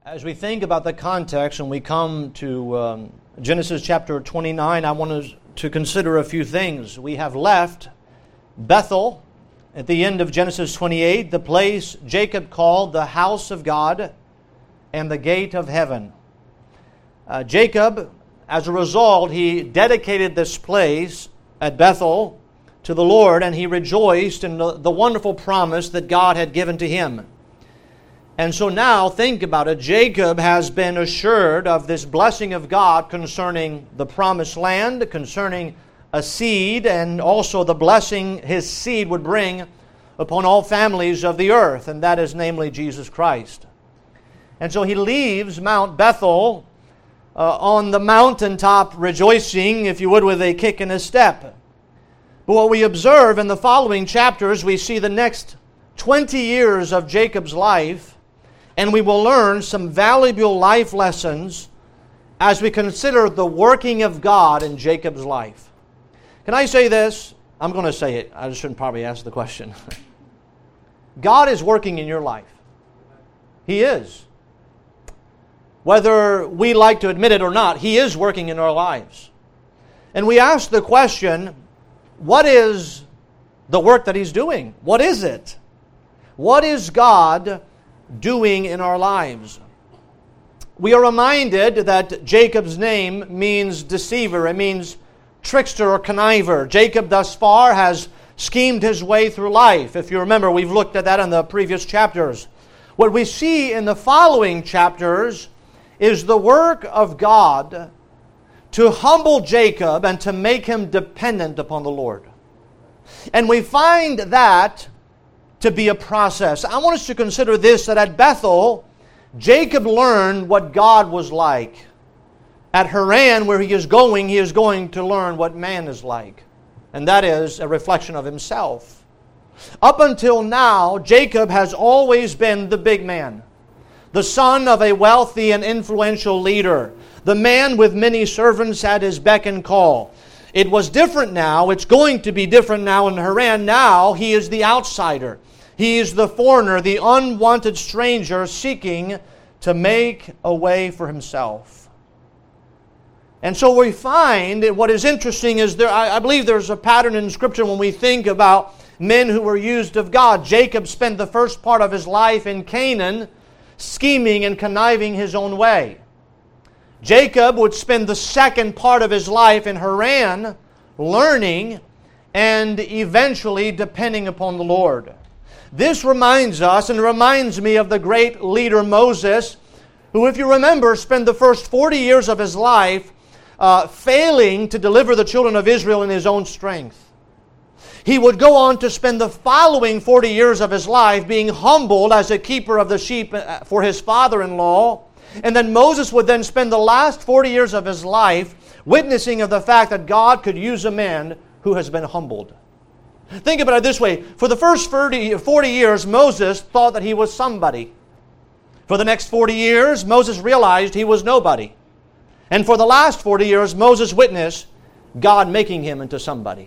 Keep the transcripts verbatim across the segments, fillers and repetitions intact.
As we think about the context and we come to um, Genesis chapter twenty-nine, I want us to consider a few things. We have left Bethel at the end of Genesis twenty-eight, the place Jacob called the house of God and the gate of heaven. Uh, Jacob, as a result, he dedicated this place at Bethel to the Lord, and he rejoiced in the, the wonderful promise that God had given to him. And so now, think about it, Jacob has been assured of this blessing of God concerning the promised land, concerning a seed, and also the blessing his seed would bring upon all families of the earth, and that is namely Jesus Christ. And so he leaves Mount Bethel uh, on the mountaintop rejoicing, if you would, with a kick and a step. But what we observe in the following chapters, we see the next twenty years of Jacob's life, and we will learn some valuable life lessons as we consider the working of God in Jacob's life. Can I say this? I'm going to say it. I shouldn't probably ask the question. God is working in your life. He is. Whether we like to admit it or not, He is working in our lives. And we ask the question, what is the work that He's doing? What is it? What is God doing in our lives? We are reminded that Jacob's name means deceiver. It means trickster or conniver. Jacob thus far has schemed his way through life. If you remember, we've looked at that in the previous chapters. What we see in the following chapters is the work of God to humble Jacob and to make him dependent upon the Lord. And we find that to be a process. I want us to consider this, that at Bethel, Jacob learned what God was like. At Haran, where he is going, he is going to learn what man is like. And that is a reflection of himself. Up until now, Jacob has always been the big man, the son of a wealthy and influential leader, the man with many servants at his beck and call. It was different now. It's going to be different now in Haran. Now he is the outsider. He is the foreigner, the unwanted stranger seeking to make a way for himself. And so we find what is interesting is there. I believe there's a pattern in Scripture when we think about men who were used of God. Jacob spent the first part of his life in Canaan scheming and conniving his own way. Jacob would spend the second part of his life in Haran learning and eventually depending upon the Lord. This reminds us and reminds me of the great leader Moses, who, if you remember, spent the first forty years of his life uh, failing to deliver the children of Israel in his own strength. He would go on to spend the following forty years of his life being humbled as a keeper of the sheep for his father-in-law. And then Moses would then spend the last forty years of his life witnessing of the fact that God could use a man who has been humbled. Think about it this way. For the first forty years, Moses thought that he was somebody. For the next forty years, Moses realized he was nobody. And for the last forty years, Moses witnessed God making him into somebody.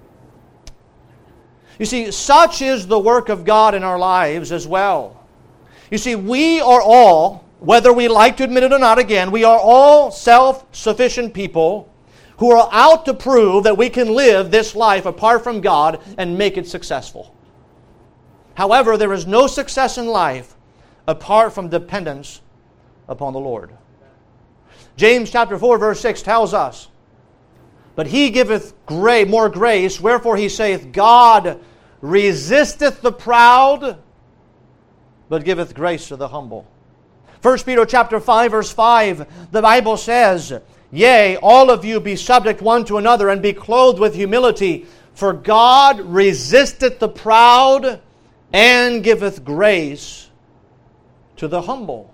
You see, such is the work of God in our lives as well. You see, we are all, whether we like to admit it or not, again, we are all self-sufficient people who are out to prove that we can live this life apart from God and make it successful. However, there is no success in life apart from dependence upon the Lord. James chapter four verse six tells us, "But He giveth gra- more grace, wherefore He saith, God resisteth the proud, but giveth grace to the humble." First Peter chapter five verse five, the Bible says, "Yea, all of you be subject one to another, and be clothed with humility. For God resisteth the proud, and giveth grace to the humble."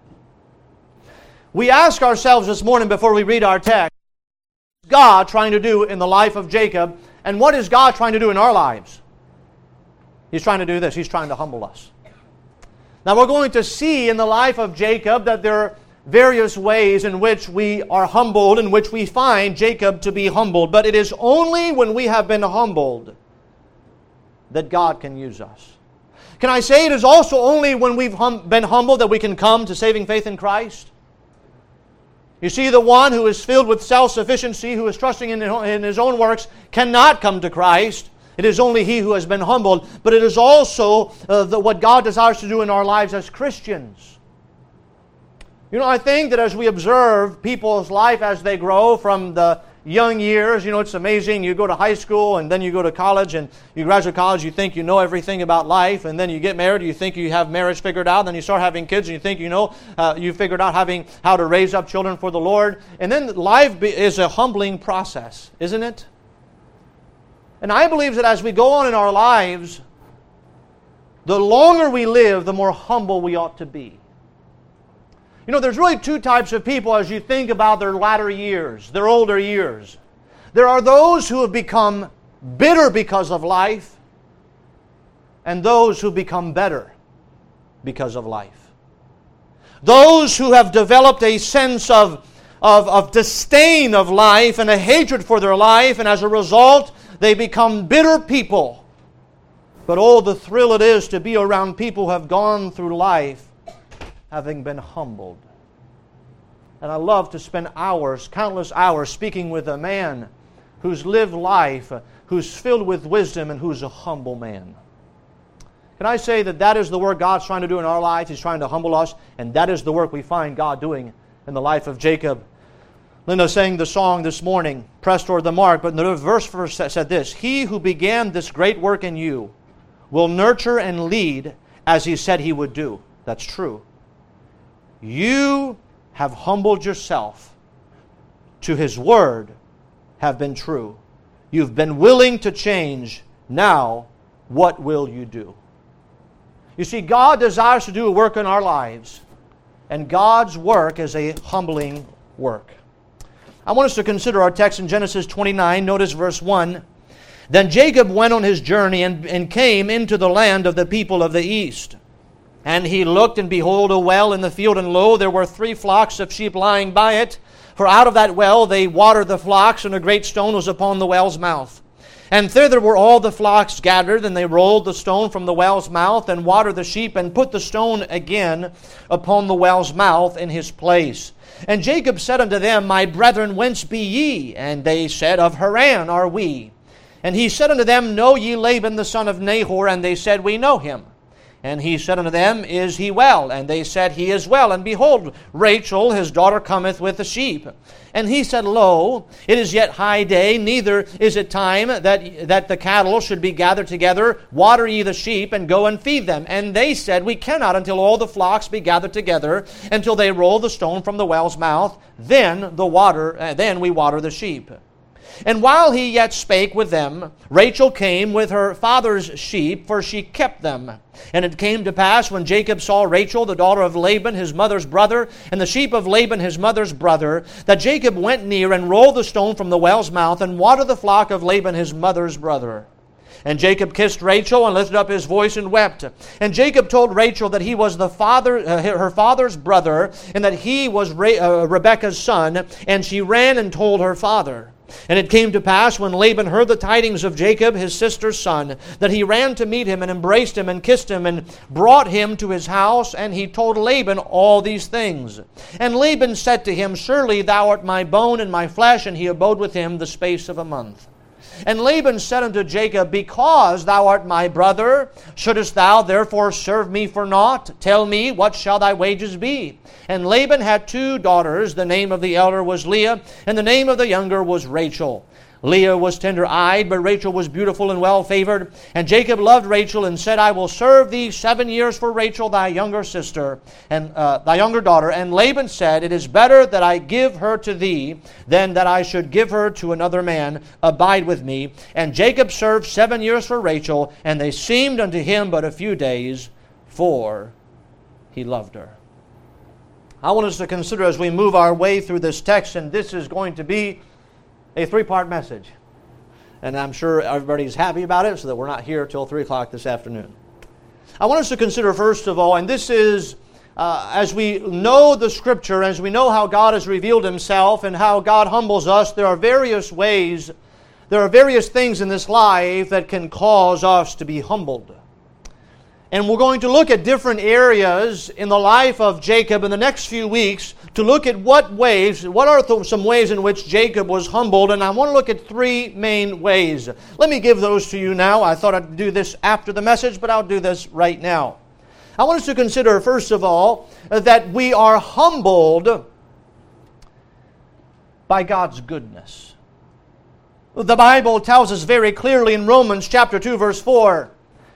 We ask ourselves this morning before we read our text, what is God trying to do in the life of Jacob, and what is God trying to do in our lives? He's trying to do this. He's trying to humble us. Now we're going to see in the life of Jacob that there are various ways in which we are humbled, in which we find Jacob to be humbled. But it is only when we have been humbled that God can use us. Can I say it is also only when we've hum- been humbled that we can come to saving faith in Christ? You see, the one who is filled with self-sufficiency, who is trusting in, in his own works, cannot come to Christ. It is only he who has been humbled. But it is also uh, the, what God desires to do in our lives as Christians. You know, I think that as we observe people's life as they grow from the young years, you know, it's amazing. You go to high school and then you go to college, and you graduate college, you think you know everything about life, and then you get married, you think you have marriage figured out, then you start having kids and you think you know, uh, you figured out having how to raise up children for the Lord. And then life be, is a humbling process, isn't it? And I believe that as we go on in our lives, the longer we live, the more humble we ought to be. You know, there's really two types of people as you think about their latter years, their older years. There are those who have become bitter because of life, and those who become better because of life. Those who have developed a sense of, of, of disdain of life and a hatred for their life, and as a result, they become bitter people. But oh, the thrill it is to be around people who have gone through life having been humbled. And I love to spend hours, countless hours, speaking with a man who's lived life, who's filled with wisdom, and who's a humble man. Can I say that that is the work God's trying to do in our lives? He's trying to humble us, and that is the work we find God doing in the life of Jacob. Linda sang the song this morning, Press Toward the Mark, but the verse first said this: He who began this great work in you will nurture and lead as He said He would do. That's true. You have humbled yourself to His word, have been true. You've been willing to change. Now, what will you do? You see, God desires to do a work in our lives, and God's work is a humbling work. I want us to consider our text in Genesis twenty-nine. Notice verse one. Then Jacob went on his journey and, and came into the land of the people of the east. And he looked, and behold, a well in the field, and lo, there were three flocks of sheep lying by it. For out of that well they watered the flocks, and a great stone was upon the well's mouth. And thither were all the flocks gathered, and they rolled the stone from the well's mouth, and watered the sheep, and put the stone again upon the well's mouth in his place. And Jacob said unto them, My brethren, whence be ye? And they said, Of Haran are we. And he said unto them, Know ye Laban the son of Nahor? And they said, We know him. And he said unto them, Is he well? And they said, He is well. And behold, Rachel his daughter cometh with the sheep. And he said, Lo, it is yet high day, neither is it time that, that the cattle should be gathered together. Water ye the sheep, and go and feed them. And they said, We cannot until all the flocks be gathered together, until they roll the stone from the well's mouth. Then the water, uh, then we water the sheep. And while he yet spake with them, Rachel came with her father's sheep, for she kept them. And it came to pass, when Jacob saw Rachel, the daughter of Laban, his mother's brother, and the sheep of Laban, his mother's brother, that Jacob went near and rolled the stone from the well's mouth, and watered the flock of Laban, his mother's brother. And Jacob kissed Rachel, and lifted up his voice, and wept. And Jacob told Rachel that he was the father, uh, her father's brother, and that he was Re- uh, Rebekah's son. And she ran and told her father. And it came to pass, when Laban heard the tidings of Jacob, his sister's son, that he ran to meet him, and embraced him, and kissed him, and brought him to his house. And he told Laban all these things. And Laban said to him, Surely thou art my bone and my flesh. And he abode with him the space of a month. And Laban said unto Jacob, Because thou art my brother, shouldest thou therefore serve me for naught? Tell me, what shall thy wages be? And Laban had two daughters. The name of the elder was Leah, and the name of the younger was Rachel. Leah was tender-eyed, but Rachel was beautiful and well-favored. And Jacob loved Rachel, and said, I will serve thee seven years for Rachel, thy younger sister, and uh, thy younger daughter. And Laban said, It is better that I give her to thee, than that I should give her to another man. Abide with me. And Jacob served seven years for Rachel, and they seemed unto him but a few days, for he loved her. I want us to consider as we move our way through this text, and this is going to be a three-part message. And I'm sure everybody's happy about it, so that we're not here till three o'clock this afternoon. I want us to consider, first of all, and this is, uh, as we know the Scripture, as we know how God has revealed Himself and how God humbles us, there are various ways, there are various things in this life that can cause us to be humbled. And we're going to look at different areas in the life of Jacob in the next few weeks to look at what ways, what are th- some ways in which Jacob was humbled. And I want to look at three main ways. Let me give those to you now. I thought I'd do this after the message, but I'll do this right now. I want us to consider, first of all, that we are humbled by God's goodness. The Bible tells us very clearly in Romans chapter two, verse four,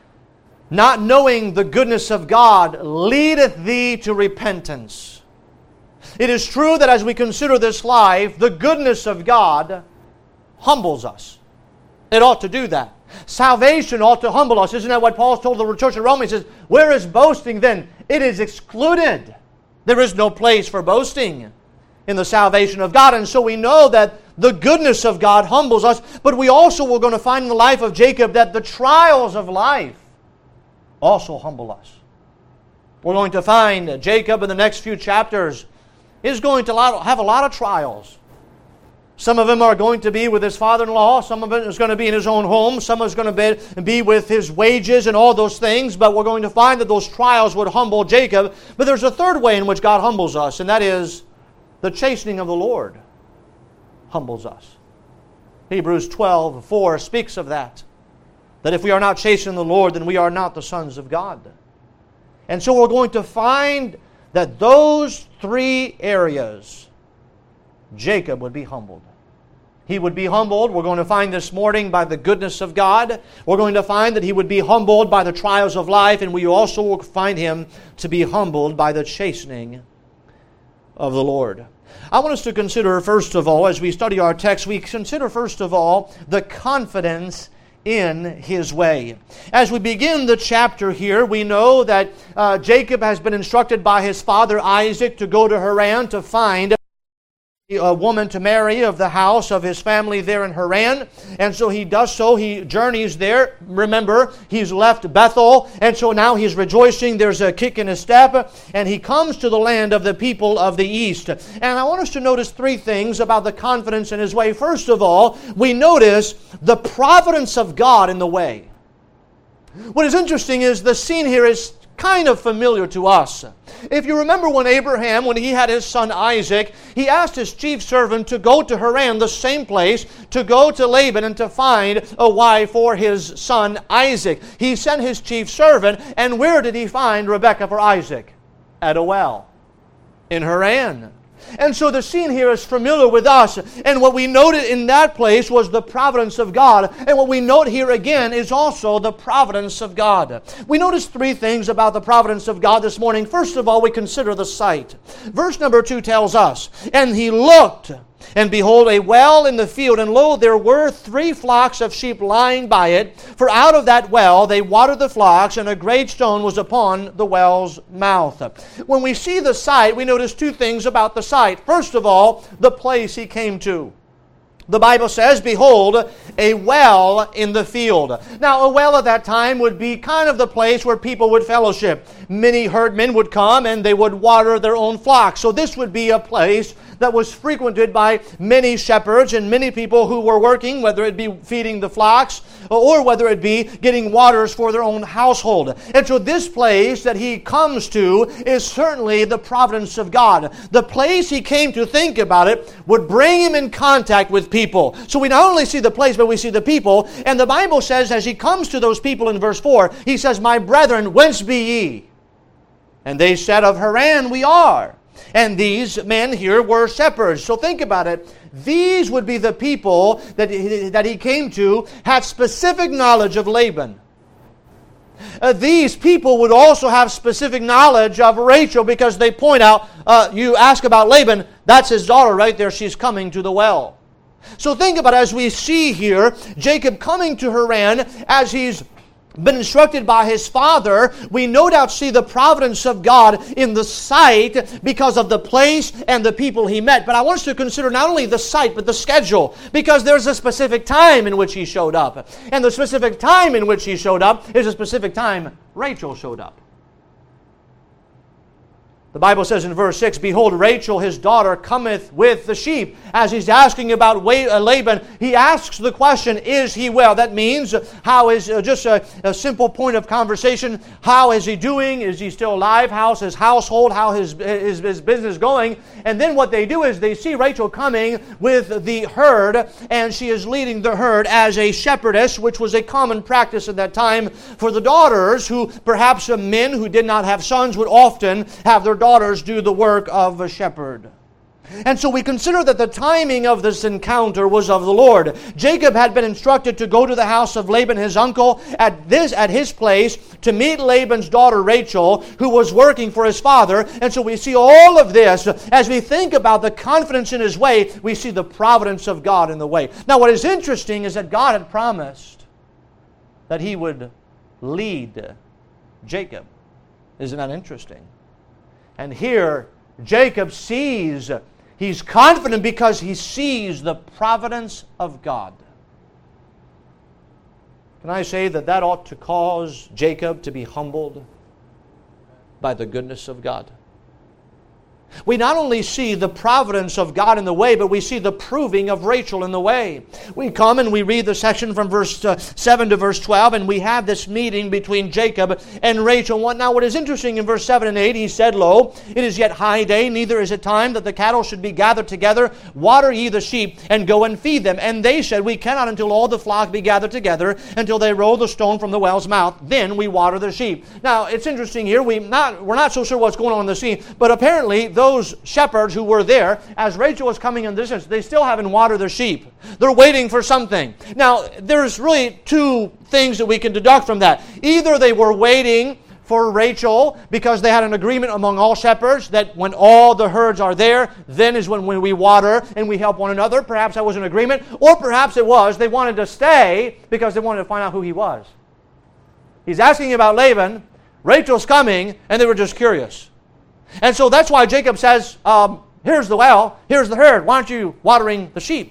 not knowing the goodness of God leadeth thee to repentance. It is true that as we consider this life, the goodness of God humbles us. It ought to do that. Salvation ought to humble us. Isn't that what Paul told the church in Rome? He says, where is boasting then? It is excluded. There is no place for boasting in the salvation of God. And so we know that the goodness of God humbles us, but we also were going to find in the life of Jacob that the trials of life also humble us. We're going to find Jacob in the next few chapters is going to have a lot of trials. Some of them are going to be with his father-in-law. Some of it is going to be in his own home. Some is going to be, be with his wages and all those things. But we're going to find that those trials would humble Jacob. But there's a third way in which God humbles us, and that is the chastening of the Lord humbles us. Hebrews twelve four speaks of that. That if we are not chastened in the Lord, then we are not the sons of God. And so we're going to find that those three areas, Jacob would be humbled. He would be humbled, we're going to find this morning, by the goodness of God. We're going to find that he would be humbled by the trials of life, and we also will find him to be humbled by the chastening of the Lord. I want us to consider, first of all, as we study our text, we consider, first of all, the confidence in his way. As we begin the chapter here, we know that uh, Jacob has been instructed by his father Isaac to go to Haran to find a woman to marry of the house of his family there in Haran. And so he does so. He journeys there. Remember, he's left Bethel, and so now he's rejoicing. There's a kick in his step, and he comes to the land of the people of the east. And I want us to notice three things about the confidence in his way. First of all, we notice the providence of God in the way. What is interesting is the scene here is kind of familiar to us. If you remember when Abraham, when he had his son Isaac, he asked his chief servant to go to Haran, the same place, to go to Laban and to find a wife for his son Isaac. He sent his chief servant, and where did he find Rebekah for Isaac? At a well in Haran. And so the scene here is familiar with us. And what we noted in that place was the providence of God. And what we note here again is also the providence of God. We notice three things about the providence of God this morning. First of all, we consider the sight. Verse number two tells us, and he looked, and behold, a well in the field, and lo, there were three flocks of sheep lying by it. For out of that well they watered the flocks, and a great stone was upon the well's mouth. When we see the sight, we notice two things about the sight. First of all, the place he came to. The Bible says, behold, a well in the field. Now, a well at that time would be kind of the place where people would fellowship. Many herdmen would come and they would water their own flocks. So this would be a place that was frequented by many shepherds and many people who were working, whether it be feeding the flocks or whether it be getting waters for their own household. And so this place that he comes to is certainly the providence of God. The place he came to, think about it, would bring him in contact with people. So we not only see the place, but we see the people. And the Bible says, as he comes to those people in verse four, he says, my brethren, whence be ye? And they said, of Haran we are. And these men here were shepherds. So think about it. These would be the people that he, that he came to, had specific knowledge of Laban. Uh, these people would also have specific knowledge of Rachel, because they point out, uh, you ask about Laban, that's his daughter right there, she's coming to the well. So think about it, as we see here, Jacob coming to Haran, as he's been instructed by his father, we no doubt see the providence of God in the sight because of the place and the people he met. But I want us to consider not only the sight, but the schedule, because there's a specific time in which he showed up. And the specific time in which he showed up is a specific time Rachel showed up. The Bible says in verse six, Behold, Rachel, his daughter, cometh with the sheep. As he's asking about Laban, he asks the question, is he well? That means, how is, uh, just a, a simple point of conversation, how is he doing? Is he still alive? How's his household? How his, his, his business going? And then what they do is they see Rachel coming with the herd, and she is leading the herd as a shepherdess, which was a common practice at that time for the daughters, who perhaps men who did not have sons would often have their daughters do the work of a shepherd. And so we consider that the timing of this encounter was of the Lord. Jacob had been instructed to go to the house of Laban, his uncle, at this at his place to meet Laban's daughter Rachel, who was working for his father. And so we see all of this. As we think about the confidence in his way, we see the providence of God in the way. Now what is interesting is that God had promised that he would lead Jacob. Isn't that interesting? And here, Jacob sees, he's confident because he sees the providence of God. Can I say that that ought to cause Jacob to be humbled by the goodness of God? We not only see the providence of God in the way, but we see the proving of Rachel in the way. We come and we read the section from verse uh, seven to verse twelve, and we have this meeting between Jacob and Rachel. Now what is interesting in verse seven and eight, he said, Lo, it is yet high day, neither is it time that the cattle should be gathered together. Water ye the sheep, and go and feed them. And they said, We cannot until all the flock be gathered together, until they roll the stone from the well's mouth. Then we water the sheep. Now it's interesting here, we not, we're not so sure what's going on in the scene, but apparently those shepherds who were there, as Rachel was coming in the distance, they still haven't watered their sheep. They're waiting for something. Now, there's really two things that we can deduct from that. Either they were waiting for Rachel because they had an agreement among all shepherds that when all the herds are there, then is when, when we water and we help one another. Perhaps that was an agreement. Or perhaps it was they wanted to stay because they wanted to find out who he was. He's asking about Laban. Rachel's coming, and they were just curious. And so that's why Jacob says, um, here's the well, here's the herd, why aren't you watering the sheep?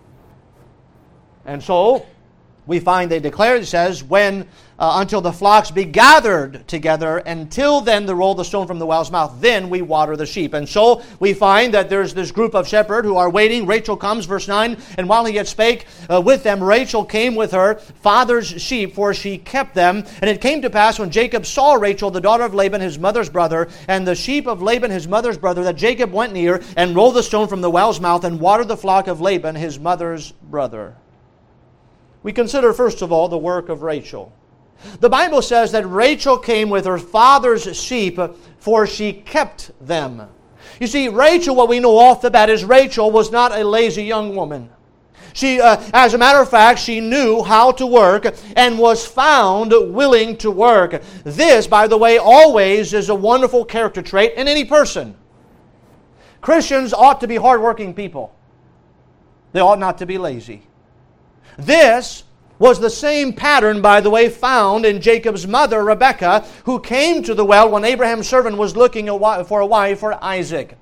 And so we find they declare, it says, when uh, until the flocks be gathered together, until then they roll the stone from the well's mouth, then we water the sheep. And so we find that there's this group of shepherds who are waiting. Rachel comes, verse nine, and while he yet spake uh, with them, Rachel came with her father's sheep, for she kept them. And it came to pass when Jacob saw Rachel, the daughter of Laban, his mother's brother, and the sheep of Laban, his mother's brother, that Jacob went near and rolled the stone from the well's mouth and watered the flock of Laban, his mother's brother. We consider, first of all, the work of Rachel. The Bible says that Rachel came with her father's sheep, for she kept them. You see, Rachel, what we know off the bat is Rachel was not a lazy young woman. She, uh, as a matter of fact, she knew how to work and was found willing to work. This, by the way, always is a wonderful character trait in any person. Christians ought to be hardworking people. They ought not to be lazy. This was the same pattern, by the way, found in Jacob's mother, Rebekah, who came to the well when Abraham's servant was looking for a wife for Isaac.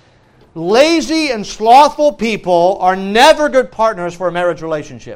Lazy and slothful people are never good partners for a marriage relationship.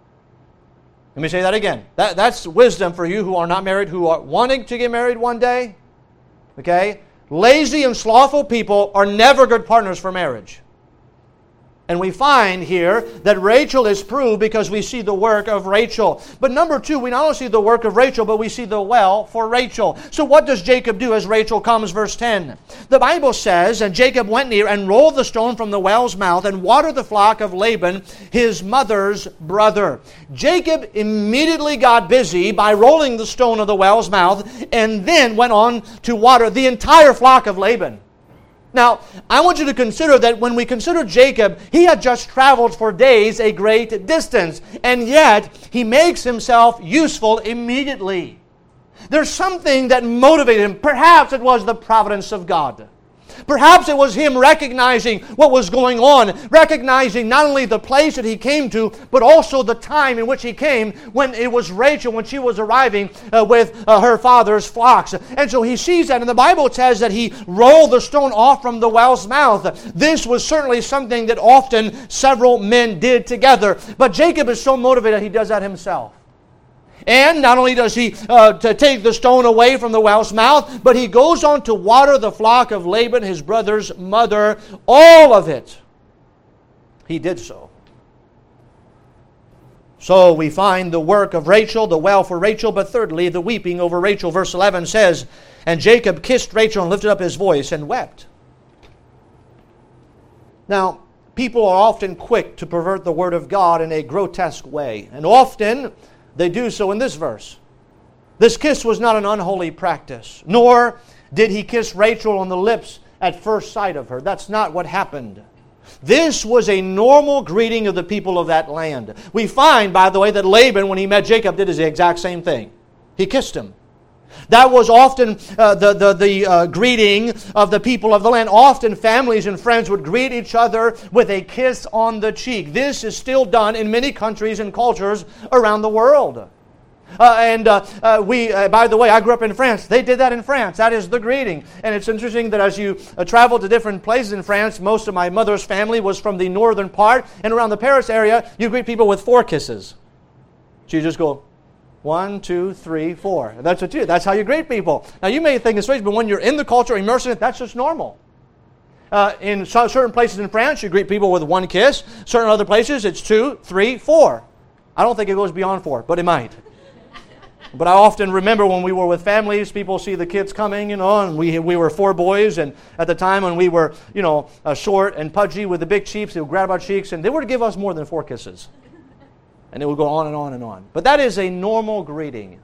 Let me say that again. That, that's wisdom for you who are not married, who are wanting to get married one day. Okay? Lazy and slothful people are never good partners for marriage. And we find here that Rachel is proved because we see the work of Rachel. But number two, we not only see the work of Rachel, but we see the well for Rachel. So what does Jacob do as Rachel comes? Verse ten. The Bible says, And Jacob went near and rolled the stone from the well's mouth and watered the flock of Laban, his mother's brother. Jacob immediately got busy by rolling the stone of the well's mouth and then went on to water the entire flock of Laban. Now, I want you to consider that when we consider Jacob, he had just traveled for days a great distance, and yet he makes himself useful immediately. There's something that motivated him. Perhaps it was the providence of God. Perhaps it was him recognizing what was going on, recognizing not only the place that he came to, but also the time in which he came, when it was Rachel, when she was arriving uh, with uh, her father's flocks. And so he sees that, and the Bible says that he rolled the stone off from the well's mouth. This was certainly something that often several men did together. But Jacob is so motivated, he does that himself. And not only does he uh, to take the stone away from the well's mouth, but he goes on to water the flock of Laban, his brother's mother, all of it. He did so. So we find the work of Rachel, the well for Rachel, but thirdly, the weeping over Rachel. Verse eleven says, "And Jacob kissed Rachel and lifted up his voice and wept." Now, people are often quick to pervert the Word of God in a grotesque way. And often they do so in this verse. This kiss was not an unholy practice, nor did he kiss Rachel on the lips at first sight of her. That's not what happened. This was a normal greeting of the people of that land. We find, by the way, that Laban, when he met Jacob, did the exact same thing. He kissed him. That was often uh, the, the, the uh, greeting of the people of the land. Often families and friends would greet each other with a kiss on the cheek. This is still done in many countries and cultures around the world. Uh, and uh, uh, we, uh, by the way, I grew up in France. They did that in France. That is the greeting. And it's interesting that as you uh, travel to different places in France, most of my mother's family was from the northern part. And around the Paris area, you greet people with four kisses. So you just go, one, two, three, four. And that's what you do. That's how you greet people. Now, you may think it's strange, but when you're in the culture, immersed in it, that's just normal. Uh, in so, certain places in France, you greet people with one kiss. Certain other places, it's two, three, four. I don't think it goes beyond four, but it might. But I often remember when we were with families, people see the kids coming, you know, and we we were four boys, and at the time when we were, you know, uh, short and pudgy with the big cheeks, they would grab our cheeks, and they would give us more than four kisses. And it would go on and on and on. But that is a normal greeting.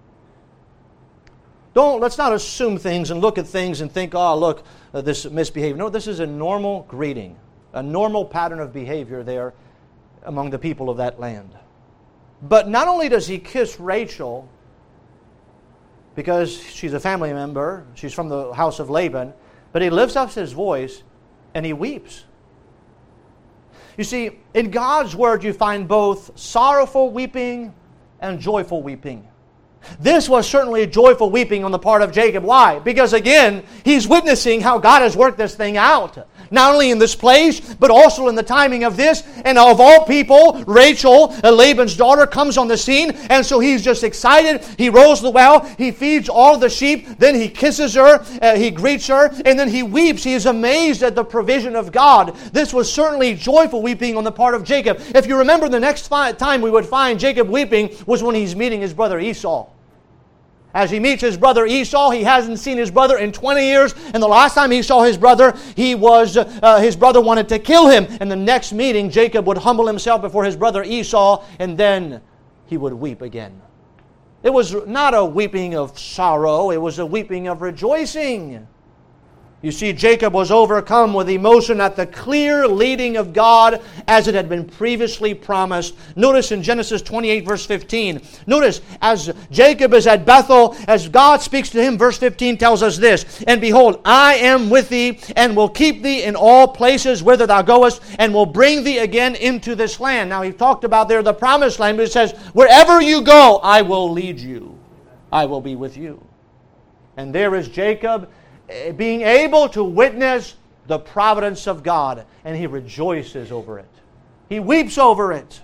Don't, let's not assume things and look at things and think, oh, look, uh, this misbehavior. No, this is a normal greeting, a normal pattern of behavior there among the people of that land. But not only does he kiss Rachel, because she's a family member, she's from the house of Laban, but he lifts up his voice and he weeps. You see, in God's Word you find both sorrowful weeping and joyful weeping. This was certainly a joyful weeping on the part of Jacob. Why? Because again, he's witnessing how God has worked this thing out. Not only in this place, but also in the timing of this. And of all people, Rachel, Laban's daughter, comes on the scene. And so he's just excited. He rows the well. He feeds all the sheep. Then he kisses her. Uh, he greets her. And then he weeps. He is amazed at the provision of God. This was certainly joyful weeping on the part of Jacob. If you remember, the next fi- time we would find Jacob weeping was when he's meeting his brother Esau. As he meets his brother Esau, he hasn't seen his brother in twenty years. And the last time he saw his brother, he was uh, his brother wanted to kill him. And the next meeting, Jacob would humble himself before his brother Esau, and then he would weep again. It was not a weeping of sorrow. It was a weeping of rejoicing. You see, Jacob was overcome with emotion at the clear leading of God as it had been previously promised. Notice in Genesis twenty-eight, verse fifteen. Notice, as Jacob is at Bethel, as God speaks to him, verse fifteen tells us this, "And behold, I am with thee, and will keep thee in all places whither thou goest, and will bring thee again into this land." Now, he talked about there the promised land, but it says, "Wherever you go, I will lead you. I will be with you." And there is Jacob, being able to witness the providence of God, and he rejoices over it. He weeps over it.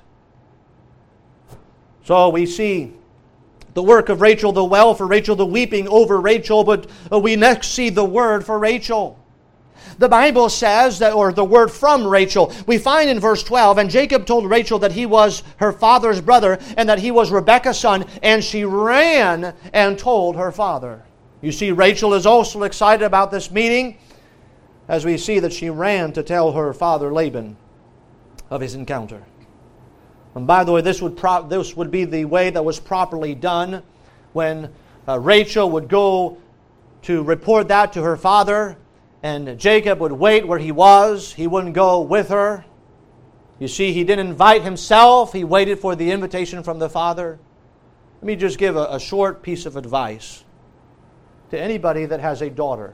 So we see the work of Rachel, the well for Rachel, the weeping over Rachel, but we next see the word for Rachel. The Bible says that, or the word from Rachel, we find in verse twelve, "And Jacob told Rachel that he was her father's brother, and that he was Rebekah's son, and she ran and told her father." You see, Rachel is also excited about this meeting, as we see that she ran to tell her father Laban of his encounter. And by the way, this would pro- this would be the way that was properly done when uh, Rachel would go to report that to her father, and Jacob would wait where he was. He wouldn't go with her. You see, he didn't invite himself. He waited for the invitation from the father. Let me just give a, a short piece of advice to anybody that has a daughter.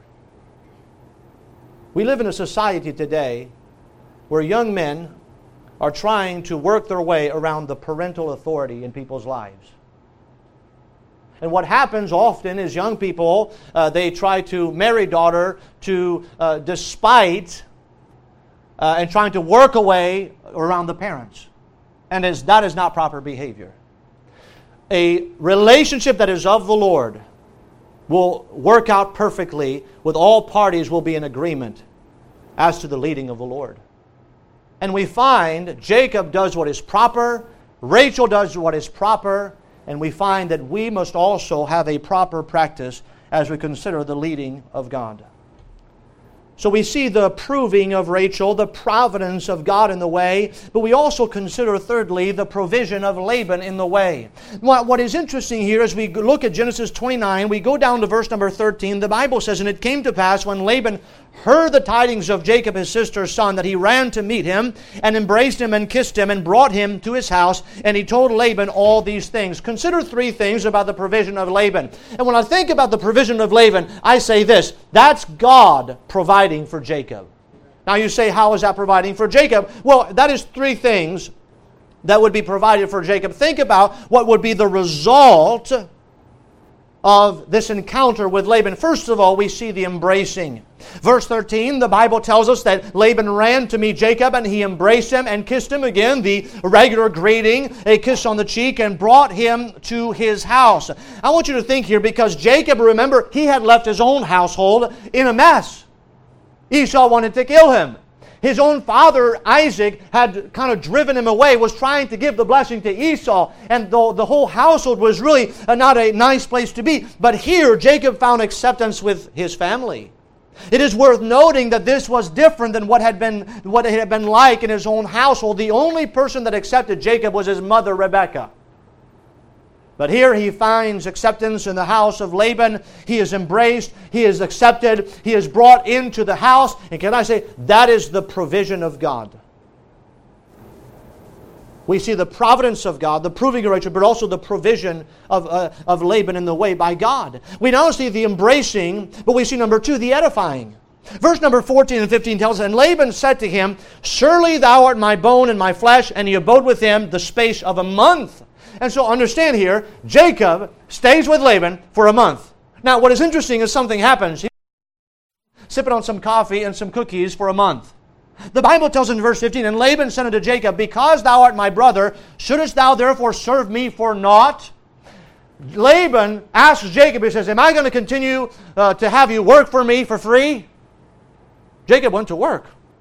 We live in a society today where young men are trying to work their way around the parental authority in people's lives. And what happens often is young people, uh, they try to marry daughter to uh, despite uh, and trying to work away around the parents. And is, that is not proper behavior. a relationship that is of the Lord will work out perfectly, with all parties will be in agreement as to the leading of the Lord. And we find Jacob does what is proper, Rachel does what is proper, and we find that we must also have a proper practice as we consider the leading of God. So we see the proving of Rachel, the providence of God in the way, but we also consider, thirdly, the provision of Laban in the way. What is interesting here, as we look at Genesis twenty-nine, we go down to verse number thirteen, the Bible says, "And it came to pass, when Laban heard the tidings of Jacob his sister's son, that he ran to meet him, and embraced him, and kissed him, and brought him to his house, and he told Laban all these things." Consider three things about the provision of Laban. And when I think about the provision of Laban, I say this: that's God providing for Jacob. Now you say, how is that providing for Jacob? Well, that is three things that would be provided for Jacob. Think about what would be the result of this encounter with Laban. First of all, we see the embracing. Verse thirteen, the Bible tells us that Laban ran to meet Jacob, and he embraced him and kissed him. Again, the regular greeting, a kiss on the cheek, and brought him to his house. I want you to think here, because Jacob, remember, he had left his own household in a mess. Esau wanted to kill him. His own father, Isaac, had kind of driven him away, was trying to give the blessing to Esau, and the, the whole household was really not a nice place to be. But here, Jacob found acceptance with his family. It is worth noting that this was different than what had been what it had been like in his own household. The only person that accepted Jacob was his mother, Rebekah. But here he finds acceptance in the house of Laban. He is embraced. He is accepted. He is brought into the house. And can I say, that is the provision of God. We see the providence of God, the proving of Rachel, but also the provision of, uh, of Laban in the way by God. We not only see the embracing, but we see, number two, the edifying. Verse number fourteen and fifteen tells us, "And Laban said to him, Surely thou art my bone and my flesh, and he abode with him the space of a month." And so understand here, Jacob stays with Laban for a month. Now what is interesting is something happens. He's sipping on some coffee and some cookies for a month. The Bible tells in verse fifteen, "And Laban said unto Jacob, Because thou art my brother, shouldest thou therefore serve me for naught?" Laban asks Jacob, he says, "Am I going to continue uh, to have you work for me for free?" Jacob went to work.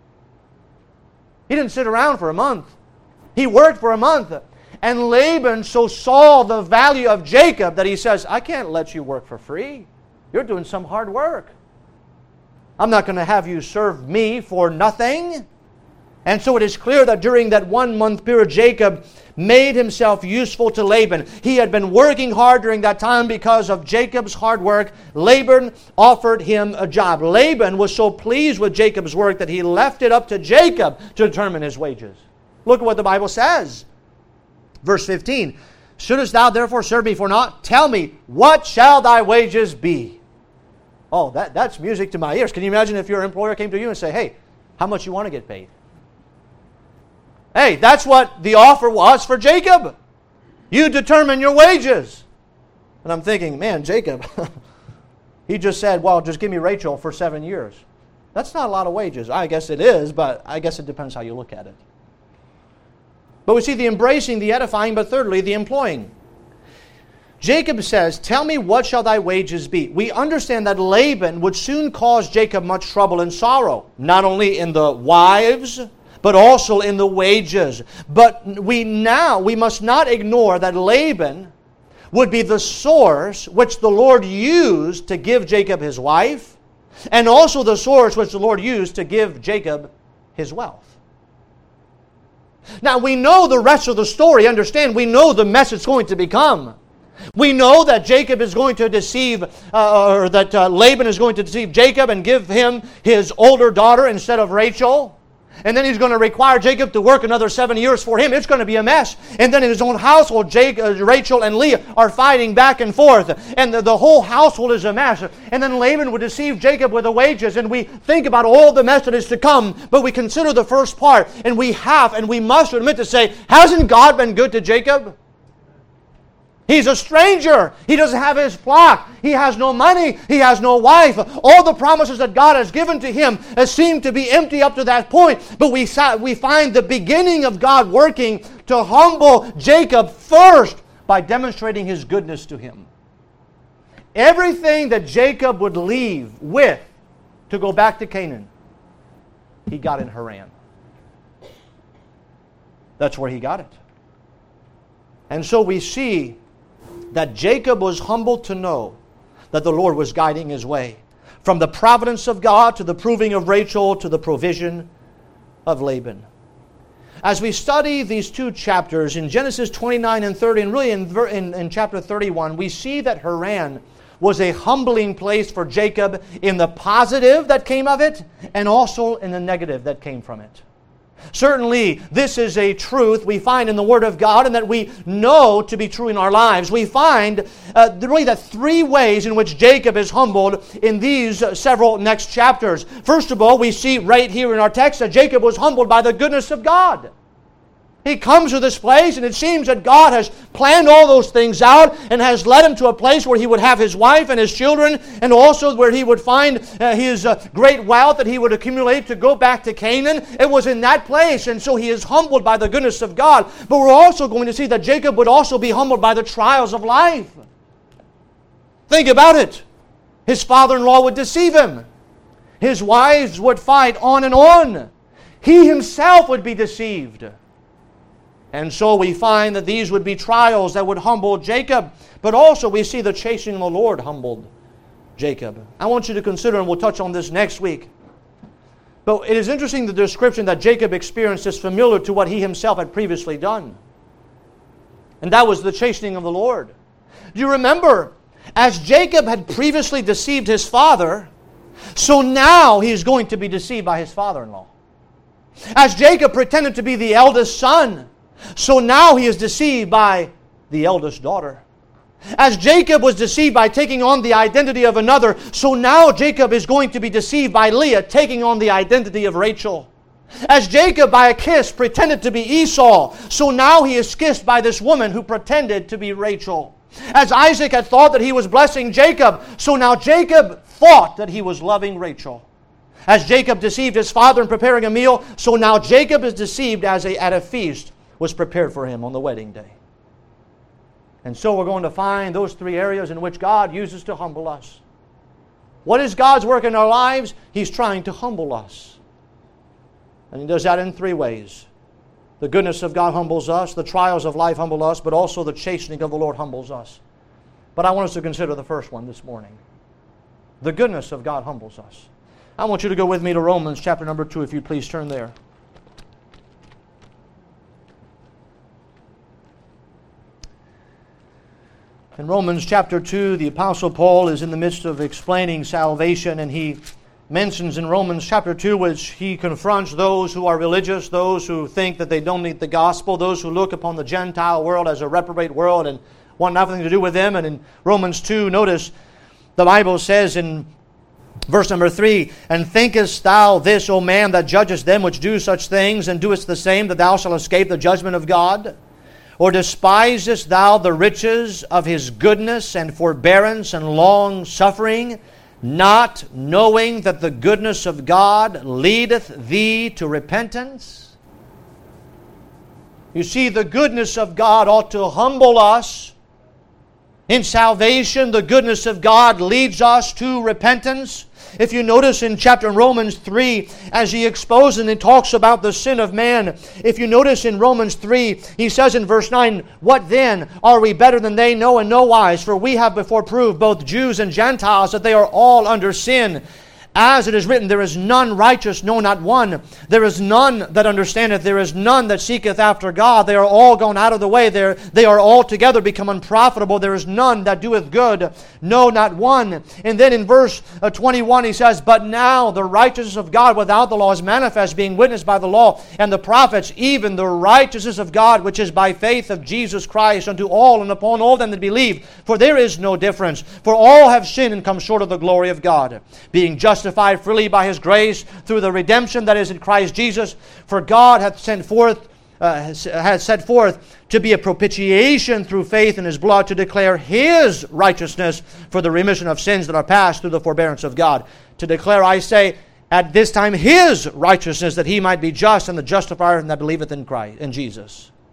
He didn't sit around for a month. He worked for a month. And Laban so saw the value of Jacob that he says, "I can't let you work for free. You're doing some hard work. I'm not going to have you serve me for nothing." And so it is clear that during that one month period, Jacob made himself useful to Laban. He had been working hard during that time because of Jacob's hard work. Laban offered him a job. Laban was so pleased with Jacob's work that he left it up to Jacob to determine his wages. Look at what the Bible says. Verse fifteen, "Shouldest thou therefore serve me for naught? Tell me, what shall thy wages be?" Oh, that, that's music to my ears. Can you imagine if your employer came to you and say, "Hey, how much you want to get paid?" Hey, that's what the offer was for Jacob. You determine your wages. And I'm thinking, man, Jacob, he just said, "Well, just give me Rachel for seven years. That's not a lot of wages. I guess it is, but I guess it depends how you look at it. But we see the embracing, the edifying, but thirdly, the employing. Jacob says, "Tell me, what shall thy wages be?" We understand that Laban would soon cause Jacob much trouble and sorrow, not only in the wives, but also in the wages. But we now, we must not ignore that Laban would be the source which the Lord used to give Jacob his wife, and also the source which the Lord used to give Jacob his wealth. Now we know the rest of the story. Understand, we know the mess it's going to become. We know that Jacob is going to deceive, uh, or that uh, Laban is going to deceive Jacob and give him his older daughter instead of Rachel. And then he's going to require Jacob to work another seven years for him. It's going to be a mess. And then in his own household, Jake, uh, Rachel and Leah are fighting back and forth. And the, the whole household is a mess. And then Laban would deceive Jacob with the wages. And we think about all the mess that is to come. But we consider the first part. And we have, and we must admit to say, hasn't God been good to Jacob? He's a stranger. He doesn't have his flock. He has no money. He has no wife. All the promises that God has given to him seem to be empty up to that point. But we, we find the beginning of God working to humble Jacob first by demonstrating his goodness to him. Everything that Jacob would leave with to go back to Canaan, he got in Haran. That's where he got it. And so we see that Jacob was humbled to know that the Lord was guiding his way. From the providence of God to the proving of Rachel to the provision of Laban. As we study these two chapters in Genesis twenty-nine and thirty, and really in, in, in chapter thirty-one, we see that Haran was a humbling place for Jacob in the positive that came of it and also in the negative that came from it. Certainly, this is a truth we find in the Word of God and that we know to be true in our lives. We find uh, really the three ways in which Jacob is humbled in these uh, several next chapters. First of all, we see right here in our text that Jacob was humbled by the goodness of God. He comes to this place, and it seems that God has planned all those things out and has led him to a place where he would have his wife and his children, and also where he would find uh, his uh, great wealth that he would accumulate to go back to Canaan. It was in that place, and so he is humbled by the goodness of God. But we're also going to see that Jacob would also be humbled by the trials of life. Think about it. His father-in-law would deceive him. His wives would fight on and on. He himself would be deceived. And so we find that these would be trials that would humble Jacob. But also we see the chastening of the Lord humbled Jacob. I want you to consider, and we'll touch on this next week. But it is interesting the description that Jacob experienced is familiar to what he himself had previously done. And that was the chastening of the Lord. Do you remember, as Jacob had previously deceived his father, so now he is going to be deceived by his father-in-law. As Jacob pretended to be the eldest son, so now he is deceived by the eldest daughter. As Jacob was deceived by taking on the identity of another, so now Jacob is going to be deceived by Leah taking on the identity of Rachel. As Jacob by a kiss pretended to be Esau, so now he is kissed by this woman who pretended to be Rachel. As Isaac had thought that he was blessing Jacob, so now Jacob thought that he was loving Rachel. As Jacob deceived his father in preparing a meal, so now Jacob is deceived as a, at a feast was prepared for him on the wedding day. And so we're going to find those three areas in which God uses to humble us. What is God's work in our lives? He's trying to humble us. And He does that in three ways. The goodness of God humbles us, the trials of life humble us, but also the chastening of the Lord humbles us. But I want us to consider the first one this morning. The goodness of God humbles us. I want you to go with me to Romans chapter number two, if you'd please turn there. In Romans chapter two, the Apostle Paul is in the midst of explaining salvation, and he mentions in Romans chapter two, which he confronts those who are religious, those who think that they don't need the gospel, those who look upon the Gentile world as a reprobate world and want nothing to do with them. And in Romans two, notice the Bible says in verse number three, "And thinkest thou this, O man, that judgest them which do such things, and doest the same, that thou shalt escape the judgment of God? Or despisest thou the riches of His goodness and forbearance and long suffering, not knowing that the goodness of God leadeth thee to repentance?" You see, the goodness of God ought to humble us. In salvation, the goodness of God leads us to repentance. If you notice in chapter Romans three, as he exposes and he talks about the sin of man, if you notice in Romans three, he says in verse nine, "What then? Are we better than they? No, in no wise. For we have before proved, both Jews and Gentiles, that they are all under sin. As it is written, there is none righteous, no, not one. There is none that understandeth. There is none that seeketh after God. They are all gone out of the way. They're, they are altogether become unprofitable. There is none that doeth good, no, not one." And then in verse twenty-one he says, "But now the righteousness of God without the law is manifest, being witnessed by the law and the prophets, even the righteousness of God, which is by faith of Jesus Christ, unto all and upon all them that believe. For there is no difference. For all have sinned and come short of the glory of God, being justified freely by His grace through the redemption that is in Christ Jesus. For God hath sent forth, uh, has set forth to be a propitiation through faith in His blood, to declare His righteousness for the remission of sins that are past through the forbearance of God. To declare, I say, at this time His righteousness, that He might be just and the justifier that believeth in Christ, in Jesus."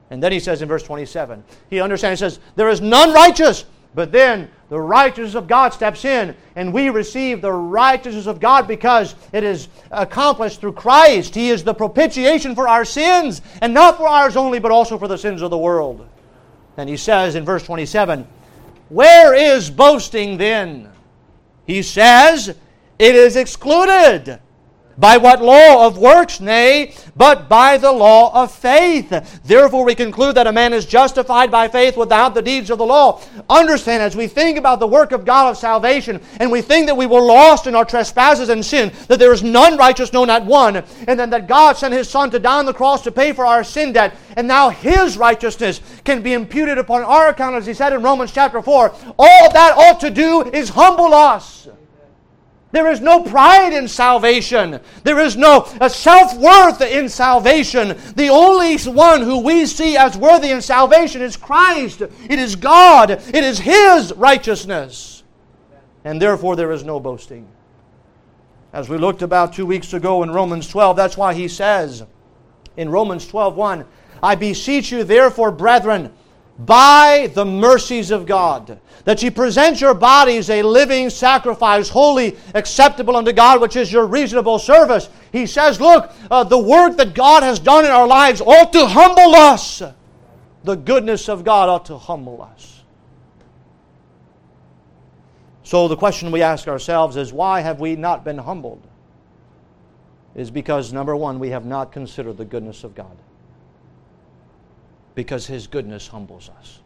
And then he says in verse twenty-seven, he understands, he says, there is none righteous. But then the righteousness of God steps in, and we receive the righteousness of God because it is accomplished through Christ. He is the propitiation for our sins, and not for ours only, but also for the sins of the world. And he says in verse twenty-seven, where is boasting then? He says, it is excluded. By what law of works? Nay, but by the law of faith. Therefore we conclude that a man is justified by faith without the deeds of the law. Understand, as we think about the work of God of salvation, and we think that we were lost in our trespasses and sin, that there is none righteous, no, not one, and then that God sent His Son to die on the cross to pay for our sin debt, and now His righteousness can be imputed upon our account, as He said in Romans chapter four. All that ought to do is humble us. There is no pride in salvation. There is no uh, self-worth in salvation. The only one who we see as worthy in salvation is Christ. It is God. It is His righteousness. And therefore there is no boasting. As we looked about two weeks ago in Romans twelve, that's why he says in Romans twelve one, I beseech you therefore, brethren, by the mercies of God, that ye present your bodies a living sacrifice, holy, acceptable unto God, which is your reasonable service. He says, look, uh, the work that God has done in our lives ought to humble us. The goodness of God ought to humble us. So the question we ask ourselves is, why have we not been humbled? Is because, number one, we have not considered the goodness of God. Because His goodness humbles us.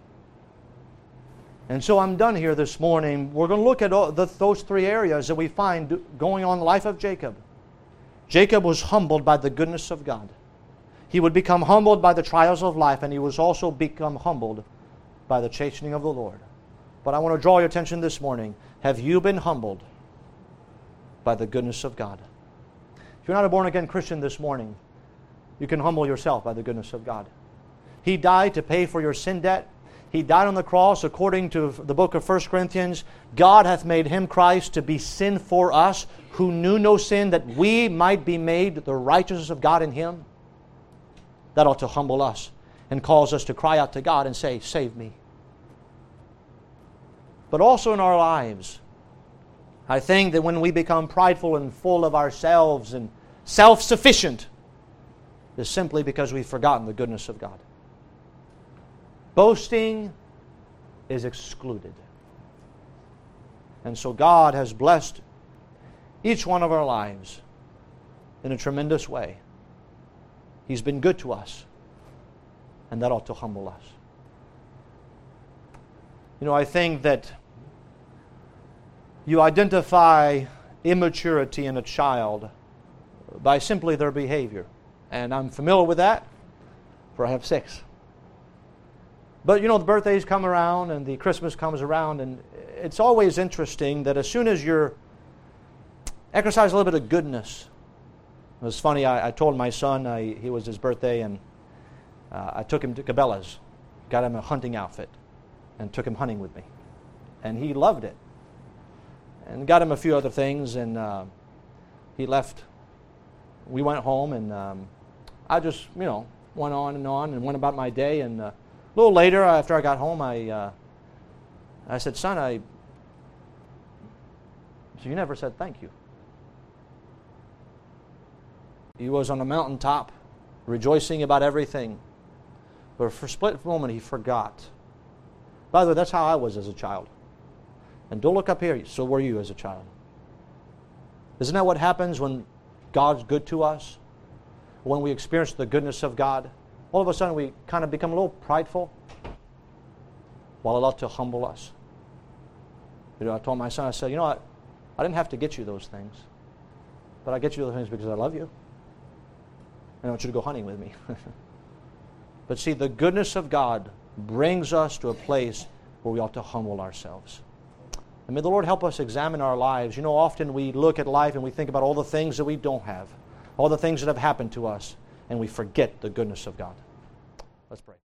And so I'm done here this morning. We're going to look at all the, those three areas that we find going on in the life of Jacob. Jacob was humbled by the goodness of God. He would become humbled by the trials of life, and he was also become humbled by the chastening of the Lord. But I want to draw your attention this morning. Have you been humbled by the goodness of God? If you're not a born-again Christian this morning, you can humble yourself by the goodness of God. He died to pay for your sin debt. He died on the cross according to the book of First Corinthians. God hath made Him, Christ, to be sin for us, who knew no sin, that we might be made the righteousness of God in Him. That ought to humble us and cause us to cry out to God and say, save me. But also in our lives, I think that when we become prideful and full of ourselves and self-sufficient, it's simply because we've forgotten the goodness of God. Boasting is excluded. And so God has blessed each one of our lives in a tremendous way. He's been good to us, and that ought to humble us. You know, I think that you identify immaturity in a child by simply their behavior. And I'm familiar with that, for I have six. But you know, the birthdays come around and the Christmas comes around, and it's always interesting that as soon as you're exercise a little bit of goodness. It was funny, I, I told my son, I, he was his birthday, and uh, I took him to Cabela's, got him a hunting outfit, and took him hunting with me. And he loved it. And got him a few other things, and uh, he left. We went home, and um, I just, you know, went on and on and went about my day, and uh, a little later, after I got home, I uh, I said, son, I, so you never said thank you. He was on a mountaintop, rejoicing about everything. But for a split moment, he forgot. By the way, that's how I was as a child. And don't look up here, so were you as a child. Isn't that what happens when God's good to us? When we experience the goodness of God? All of a sudden we kind of become a little prideful, while it ought to humble us. You know, I told my son, I said, you know what, I didn't have to get you those things, but I get you those things because I love you, and I want you to go hunting with me. But see, the goodness of God brings us to a place where we ought to humble ourselves. And may the Lord help us examine our lives. You know, often we look at life and we think about all the things that we don't have, all the things that have happened to us, and we forget the goodness of God. Let's pray.